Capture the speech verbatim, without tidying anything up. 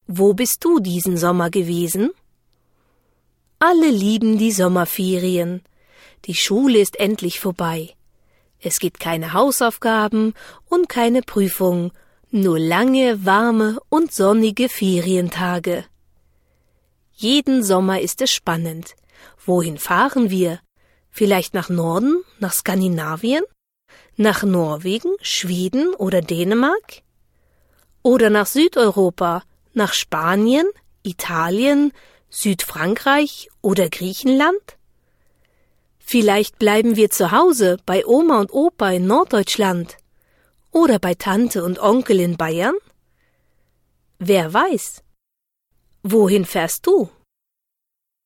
Wo bist du diesen Sommer gewesen? Alle lieben die Sommerferien. Die Schule ist endlich vorbei. Es gibt keine Hausaufgaben und keine Prüfungen, nur lange, warme und sonnige Ferientage. Jeden Sommer ist es spannend. Wohin fahren wir? Vielleicht nach Norden, nach Skandinavien? Nach Norwegen, Schweden oder Dänemark? Oder nach Südeuropa, nach Spanien, Italien, Südfrankreich oder Griechenland? Vielleicht bleiben wir zu Hause bei Oma und Opa in Norddeutschland oder bei Tante und Onkel in Bayern? Wer weiß? Wohin fährst du?